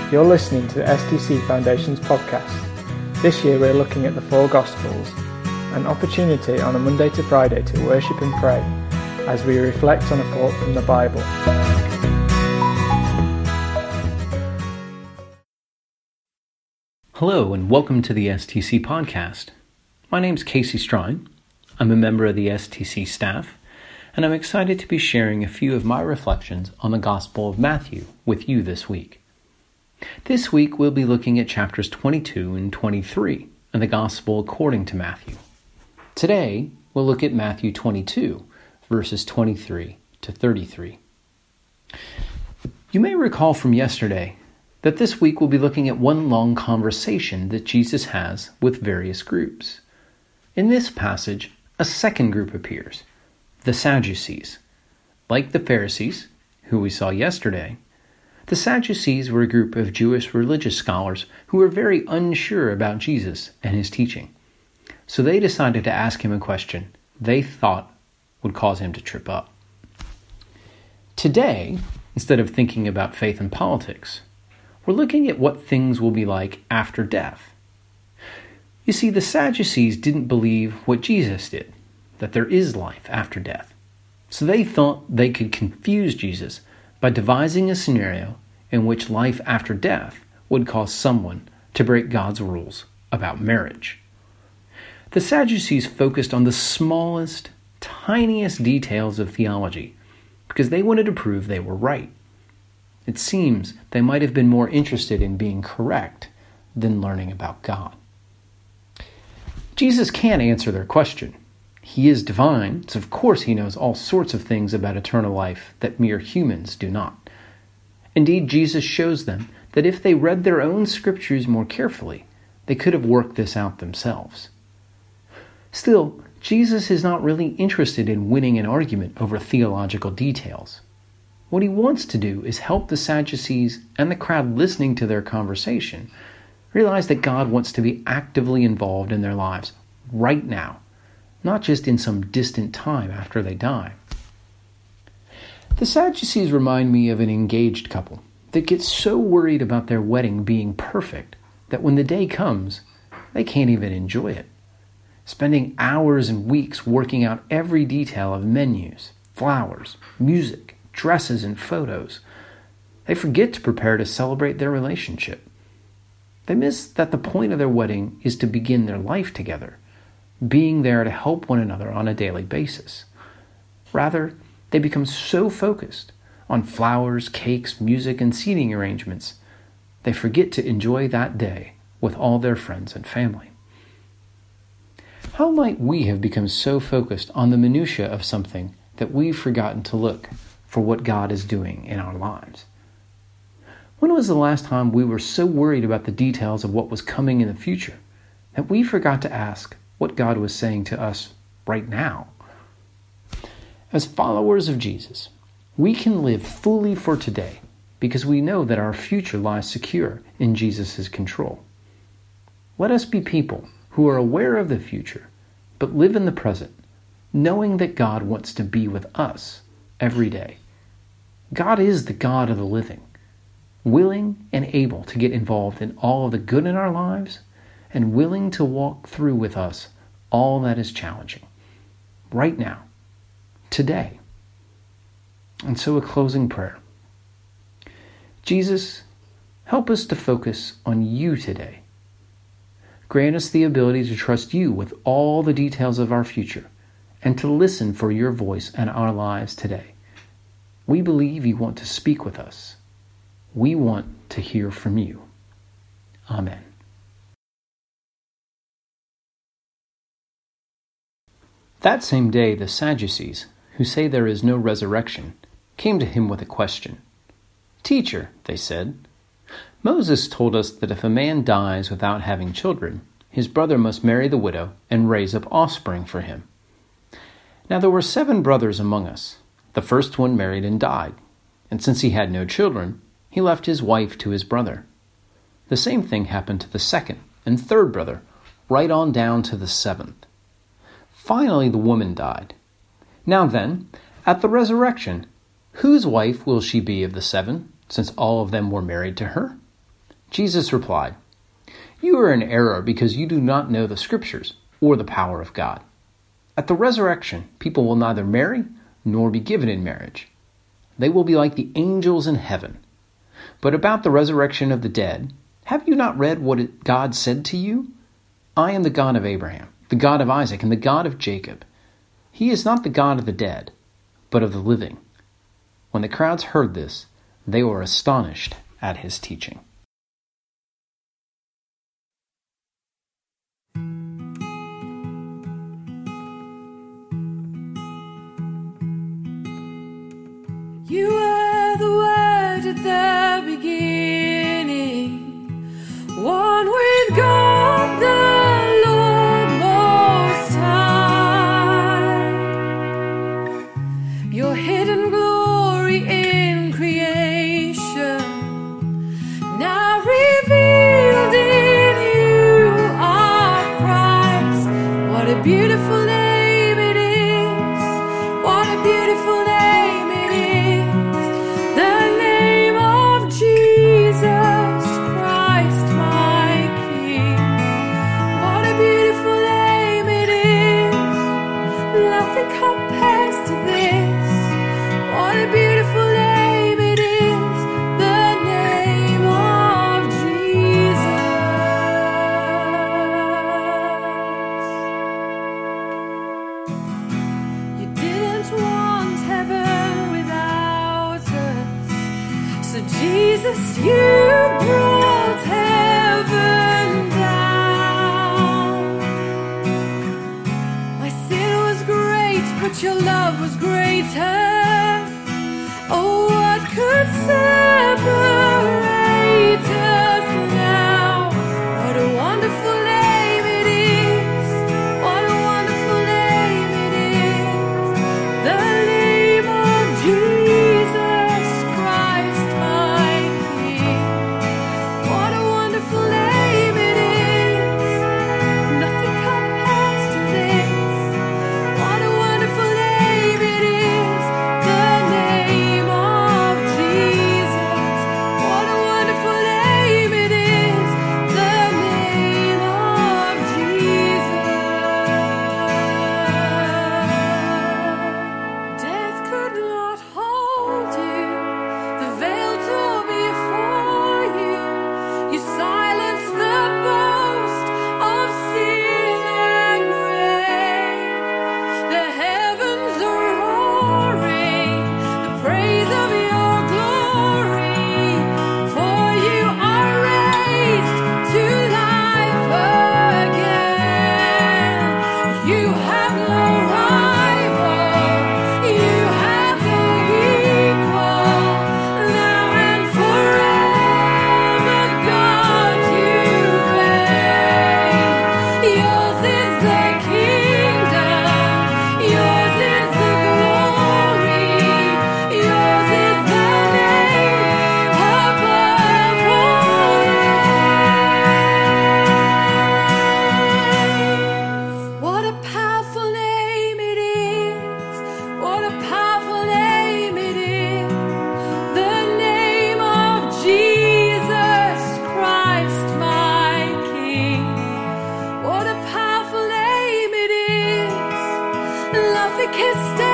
You're listening to the STC Foundation's podcast. This year we're looking at the four Gospels, an opportunity on a Monday to Friday to worship and pray as we reflect on a thought from the Bible. Hello and welcome to the STC podcast. My name's Casey Strine. I'm a member of the STC staff, and I'm excited to be sharing a few of my reflections on the Gospel of Matthew with you this week. This week we'll be looking at chapters 22 and 23 in the Gospel according to Matthew. Today we'll look at Matthew 22, verses 23 to 33. You may recall from yesterday that this week we'll be looking at one long conversation that Jesus has with various groups. In this passage, a second group appears, the Sadducees. Like the Pharisees, who we saw yesterday, the Sadducees were a group of Jewish religious scholars who were very unsure about Jesus and his teaching. So they decided to ask him a question they thought would cause him to trip up. Today, instead of thinking about faith and politics, we're looking at what things will be like after death. You see, the Sadducees didn't believe what Jesus did, that there is life after death. So they thought they could confuse Jesus by devising a scenario in which life after death would cause someone to break God's rules about marriage. The Sadducees focused on the smallest, tiniest details of theology because they wanted to prove they were right. It seems they might have been more interested in being correct than learning about God. Jesus can't answer their question. He is divine, so of course he knows all sorts of things about eternal life that mere humans do not. Indeed, Jesus shows them that if they read their own scriptures more carefully, they could have worked this out themselves. Still, Jesus is not really interested in winning an argument over theological details. What he wants to do is help the Sadducees and the crowd listening to their conversation realize that God wants to be actively involved in their lives right now, not just in some distant time after they die. The Sadducees remind me of an engaged couple that gets so worried about their wedding being perfect that when the day comes, they can't even enjoy it. Spending hours and weeks working out every detail of menus, flowers, music, dresses, and photos, they forget to prepare to celebrate their relationship. They miss that the point of their wedding is to begin their life together, being there to help one another on a daily basis. Rather, they become so focused on flowers, cakes, music, and seating arrangements, they forget to enjoy that day with all their friends and family. How might we have become so focused on the minutiae of something that we've forgotten to look for what God is doing in our lives? When was the last time we were so worried about the details of what was coming in the future that we forgot to ask what God was saying to us right now? As followers of Jesus, we can live fully for today because we know that our future lies secure in Jesus' control. Let us be people who are aware of the future, but live in the present, knowing that God wants to be with us every day. God is the God of the living, willing and able to get involved in all of the good in our lives and willing to walk through with us all that is challenging, right now, today. And so a closing prayer. Jesus, help us to focus on you today. Grant us the ability to trust you with all the details of our future and to listen for your voice in our lives today. We believe you want to speak with us. We want to hear from you. Amen. That same day, the Sadducees, who say there is no resurrection, came to him with a question. "Teacher," they said, "Moses told us that if a man dies without having children, his brother must marry the widow and raise up offspring for him. Now there were 7 brothers among us. The first one married and died, and since he had no children, he left his wife to his brother. The same thing happened to the second and third brother, right on down to the 7th. Finally, the woman died. Now then, at the resurrection, whose wife will she be of the 7, since all of them were married to her?" Jesus replied, "You are in error because you do not know the Scriptures or the power of God. At the resurrection, people will neither marry nor be given in marriage. They will be like the angels in heaven. But about the resurrection of the dead, have you not read what God said to you? I am the God of Abraham, the God of Isaac, and the God of Jacob. He is not the God of the dead, but of the living." When the crowds heard this, they were astonished at his teaching. You were the Word at the beginning, one with God the Lord Most High. Your hidden glory in creation, now revealed in you are Christ. What a beautiful name it is! What a beautiful name! Jesus, you brought heaven down. My sin was great, but your love was greater. Oh, what could separate us now? What a wonderful name it is. What a wonderful name it is. The name of Jesus Christ, my King. What a wonderful name it is. Nothing compares to this. What a wonderful name it is. The name of Jesus. What a wonderful name it is. The name of Jesus. Death could not hold you. The veil tore before you. You silenced the boast of sin and grave. The heavens are roaring the praise of your glory. For you are raised to life again. You have no rival. You have no equal. Now and forever, God, you reign. Yours is the kingdom. Yours is the glory. Yours is the name above all names. What a powerful name it is. What a powerful name it is. The name of Jesus Christ, my King. What a powerful name it is. Nothing can stand